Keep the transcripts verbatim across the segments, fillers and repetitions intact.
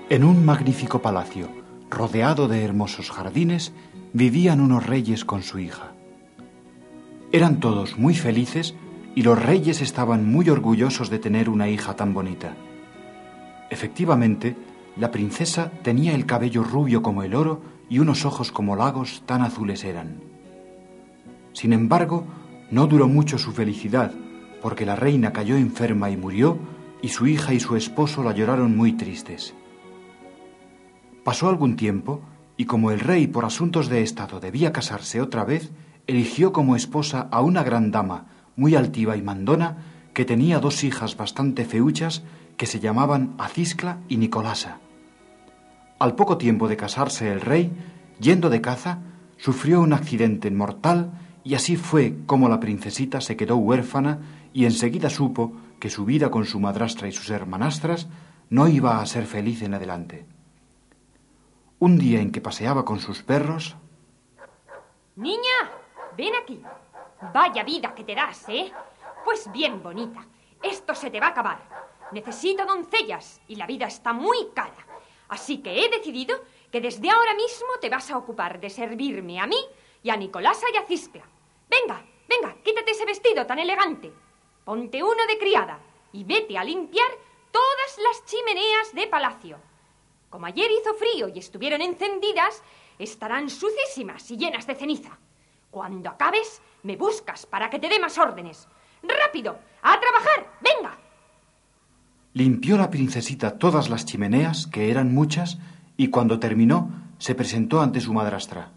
En un magnífico palacio, rodeado de hermosos jardines, vivían unos reyes con su hija. Eran todos muy felices y los reyes estaban muy orgullosos de tener una hija tan bonita. Efectivamente, la princesa tenía el cabello rubio como el oro y unos ojos como lagos, tan azules eran. Sin embargo, no duró mucho su felicidad, porque la reina cayó enferma y murió, y su hija y su esposo la lloraron muy tristes. Pasó algún tiempo, y como el rey por asuntos de estado debía casarse otra vez, eligió como esposa a una gran dama, muy altiva y mandona, que tenía dos hijas bastante feuchas, que se llamaban Aciscla y Nicolasa. Al poco tiempo de casarse el rey, yendo de caza, sufrió un accidente mortal, y así fue como la princesita se quedó huérfana y enseguida supo que su vida con su madrastra y sus hermanastras no iba a ser feliz en adelante. Un día en que paseaba con sus perros... Niña, ven aquí. Vaya vida que te das, ¿eh? Pues bien, bonita, esto se te va a acabar. Necesito doncellas y la vida está muy cara. Así que he decidido que desde ahora mismo te vas a ocupar de servirme a mí y a Nicolasa y a Ciscla. Venga, venga, quítate ese vestido tan elegante. Ponte uno de criada y vete a limpiar todas las chimeneas de palacio. Como ayer hizo frío y estuvieron encendidas, estarán sucísimas y llenas de ceniza. Cuando acabes, me buscas para que te dé más órdenes. ¡Rápido! ¡A trabajar! ¡Venga! Limpió la princesita todas las chimeneas, que eran muchas, y cuando terminó, se presentó ante su madrastra.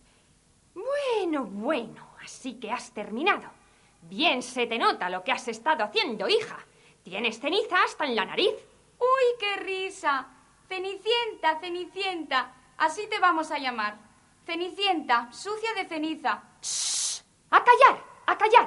Bueno, bueno, así que has terminado. Bien se te nota lo que has estado haciendo, hija. Tienes ceniza hasta en la nariz. ¡Uy, qué risa! Cenicienta, Cenicienta, así te vamos a llamar. Cenicienta, sucia de ceniza. ¡Shh! ¡A callar! ¡A callar!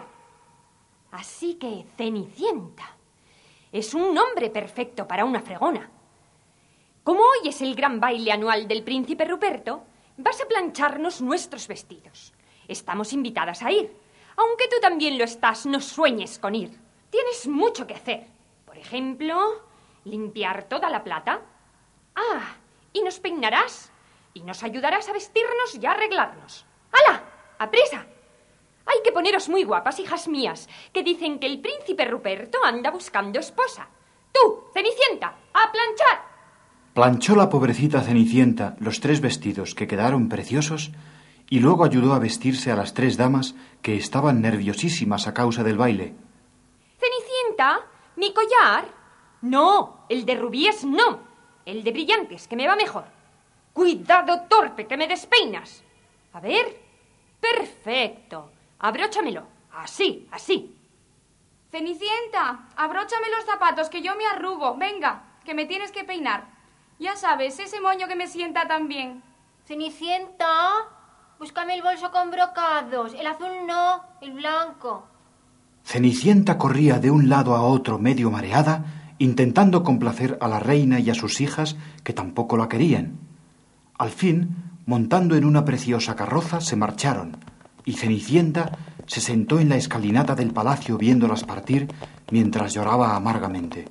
Así que Cenicienta es un nombre perfecto para una fregona. Como hoy es el gran baile anual del príncipe Ruperto, vas a plancharnos nuestros vestidos. Estamos invitadas a ir. Aunque tú también lo estás, no sueñes con ir. Tienes mucho que hacer. Por ejemplo, limpiar toda la plata. Ah, y nos peinarás y nos ayudarás a vestirnos y a arreglarnos. ¡Hala! ¡Aprisa! Hay que poneros muy guapas, hijas mías, que dicen que el príncipe Ruperto anda buscando esposa. Tú, Cenicienta, a planchar. Planchó la pobrecita Cenicienta los tres vestidos, que quedaron preciosos, y luego ayudó a vestirse a las tres damas, que estaban nerviosísimas a causa del baile. Cenicienta, ¿mi collar? No, el de rubíes no. El de brillantes, que me va mejor. Cuidado, torpe, que me despeinas. A ver. Perfecto. Abróchamelo. Así, así. Cenicienta, abróchame los zapatos, que yo me arrugo. Venga, que me tienes que peinar. Ya sabes, ese moño que me sienta tan bien. Cenicienta, búscame el bolso con brocados. El azul no, el blanco. Cenicienta corría de un lado a otro medio mareada, intentando complacer a la reina y a sus hijas, que tampoco la querían. Al fin, montando en una preciosa carroza, se marcharon, y Cenicienta se sentó en la escalinata del palacio viéndolas partir, mientras lloraba amargamente.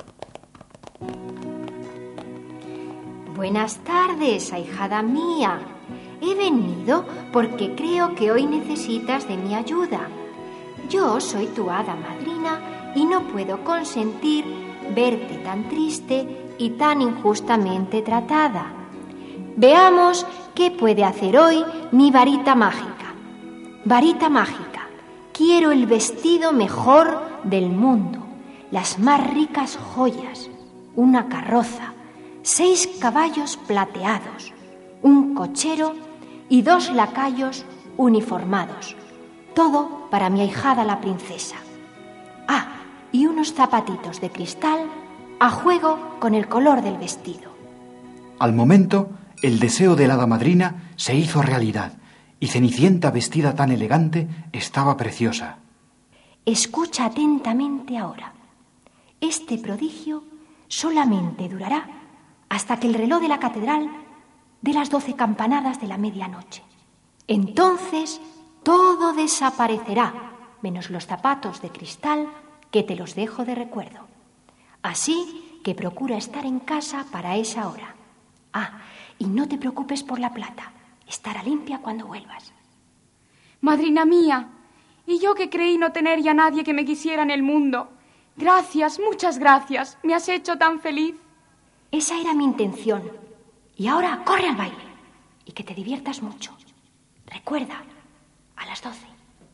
Buenas tardes, ahijada mía. He venido porque creo que hoy necesitas de mi ayuda. Yo soy tu hada madrina y no puedo consentir verte tan triste y tan injustamente tratada. Veamos qué puede hacer hoy mi varita mágica. Varita mágica, quiero el vestido mejor del mundo, las más ricas joyas, una carroza, seis caballos plateados, un cochero y dos lacayos uniformados. Todo para mi ahijada la princesa. Ah, y unos zapatitos de cristal a juego con el color del vestido. Al momento, el deseo de la hada madrina se hizo realidad, y Cenicienta, vestida tan elegante, estaba preciosa. Escucha atentamente ahora. Este prodigio solamente durará hasta que el reloj de la catedral dé las doce campanadas de la medianoche. Entonces todo desaparecerá, menos los zapatos de cristal que te los dejo de recuerdo. Así que procura estar en casa para esa hora. Ah, y no te preocupes por la plata. Estará limpia cuando vuelvas. Madrina mía, y yo que creí no tener ya nadie que me quisiera en el mundo. Gracias, muchas gracias. Me has hecho tan feliz. Esa era mi intención. Y ahora corre al baile. Y que te diviertas mucho. Recuerda, a las doce.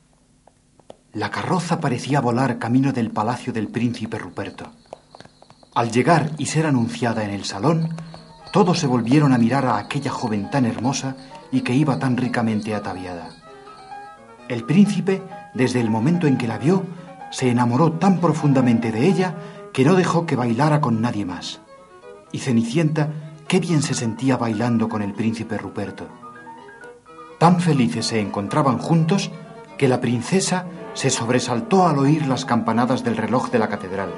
La carroza parecía volar camino del palacio del príncipe Ruperto. Al llegar y ser anunciada en el salón, todos se volvieron a mirar a aquella joven tan hermosa y que iba tan ricamente ataviada. El príncipe, desde el momento en que la vio, se enamoró tan profundamente de ella que no dejó que bailara con nadie más. Y Cenicienta, qué bien se sentía bailando con el príncipe Ruperto. Tan felices se encontraban juntos que la princesa se sobresaltó al oír las campanadas del reloj de la catedral.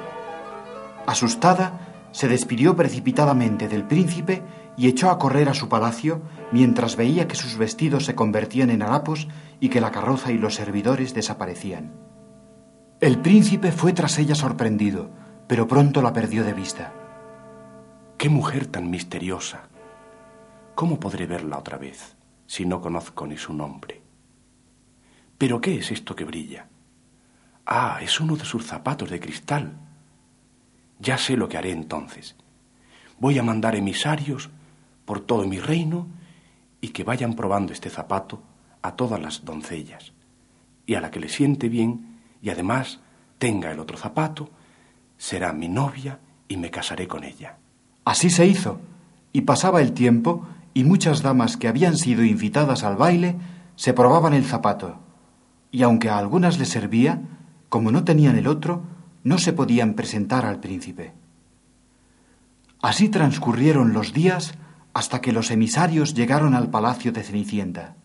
Asustada, se despidió precipitadamente del príncipe y echó a correr a su palacio mientras veía que sus vestidos se convertían en harapos y que la carroza y los servidores desaparecían. El príncipe fue tras ella sorprendido, pero pronto la perdió de vista. ¡Qué mujer tan misteriosa! ¿Cómo podré verla otra vez si no conozco ni su nombre? ¿Pero qué es esto que brilla? Ah, es uno de sus zapatos de cristal. Ya sé lo que haré entonces. Voy a mandar emisarios por todo mi reino y que vayan probando este zapato a todas las doncellas. Y a la que le siente bien y además tenga el otro zapato, será mi novia y me casaré con ella. Así se hizo, y pasaba el tiempo y muchas damas que habían sido invitadas al baile se probaban el zapato, y aunque a algunas les servía, como no tenían el otro, no se podían presentar al príncipe. Así transcurrieron los días hasta que los emisarios llegaron al palacio de Cenicienta.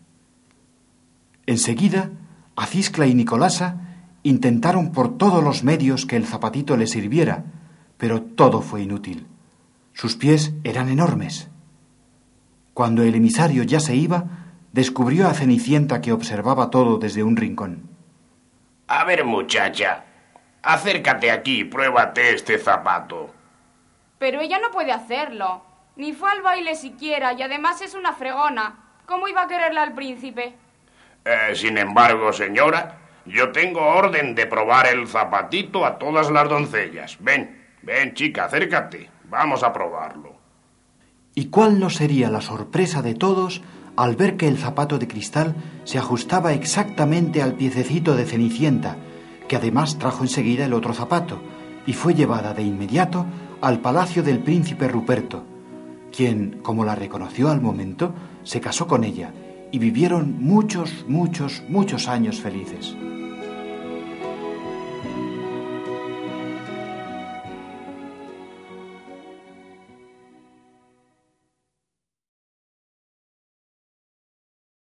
Enseguida, Aciscla y Nicolasa intentaron por todos los medios que el zapatito les sirviera, pero todo fue inútil. Sus pies eran enormes. Cuando el emisario ya se iba, descubrió a Cenicienta que observaba todo desde un rincón. A ver, muchacha, acércate aquí y pruébate este zapato. Pero ella no puede hacerlo. Ni fue al baile siquiera y además es una fregona. ¿Cómo iba a quererla al príncipe? Eh, sin embargo, señora, yo tengo orden de probar el zapatito a todas las doncellas. Ven, ven, chica, acércate. Vamos a probarlo. ¿Y cuál no sería la sorpresa de todos al ver que el zapato de cristal se ajustaba exactamente al piececito de Cenicienta, que además trajo enseguida el otro zapato, y fue llevada de inmediato al palacio del príncipe Ruperto, quien, como la reconoció al momento, se casó con ella, y vivieron muchos, muchos, muchos años felices.